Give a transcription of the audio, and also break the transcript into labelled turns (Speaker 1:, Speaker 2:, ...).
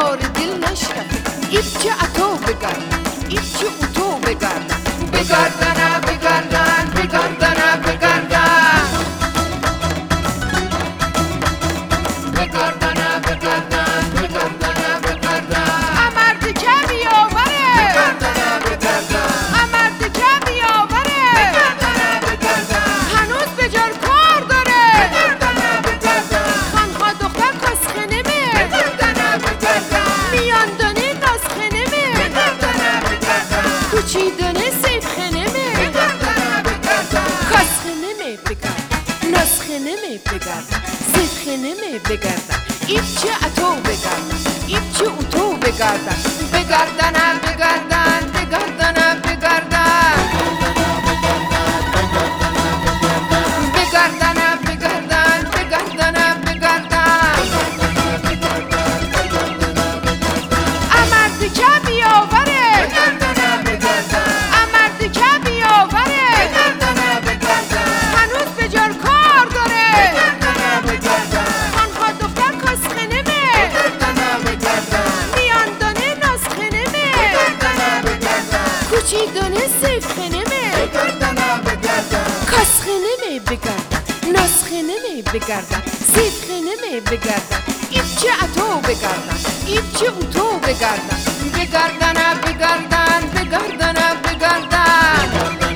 Speaker 1: کار دل نشکفه. ایچه اتو بگردن، ایچه اتو بگردن، بگردن بگردن بگردن بگردن بگردن بگردن بگردن بگردن. امرد که بیاوره بگردن بگردن، امرد که بیاوره بگردن بگردن. هنوز به جار کار داره بگردن بگردن. خانها دختر کسخه نمه بگردن بگردن. میان دانه نسخه نمه بگردن بگردن. کوچی دانه سیف خنمه بگردن بگردن. کسخه نمه بگردن، نسخه نمه بگردن، سیف خنمه بگردن. ایچه اتو بگردن، ایچه اتو بگردن، بگردن بگردن بگردن بگردن بگردن بگردن بگردن بگردن. امرد که بیاوره بگردن بگردن، امرد که بیاوره بگردن بگردن. هنوز به جار کار داره بگردن بگردن. خانها دختر کسخه نمه بگردن بگردن. میان دانه نسخه نمه بگردن بگردن. کوچی دانه سیف خنمه بگردن بگردن. کسخه نمه بگردن، نسخه نمه بگردن، سیف خنمه بگردن. ایچه اتو بگردن، ایچه اتو بگردن، بگردن بگردن بگردن بگردن.